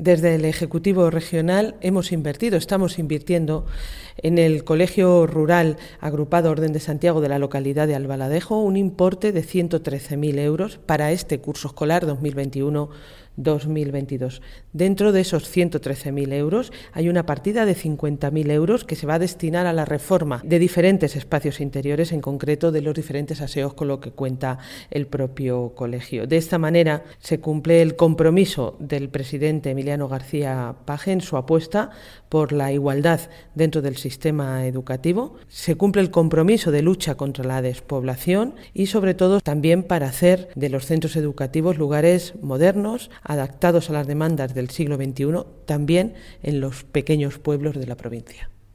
Desde el Ejecutivo Regional estamos invirtiendo en el Colegio Rural Agrupado Orden de Santiago de la localidad de Albaladejo un importe de 113.000 euros para este curso escolar 2021-2022. Dentro de esos 113.000 euros hay una partida de 50.000 euros que se va a destinar a la reforma de diferentes espacios interiores, en concreto de los diferentes aseos con lo que cuenta el propio colegio. De esta manera se cumple el compromiso del presidente Emiliano García Paje en su apuesta por la igualdad dentro del sistema educativo. Se cumple el compromiso de lucha contra la despoblación y, sobre todo, también para hacer de los centros educativos lugares modernos, adaptados a las demandas del siglo XXI, también en los pequeños pueblos de la provincia.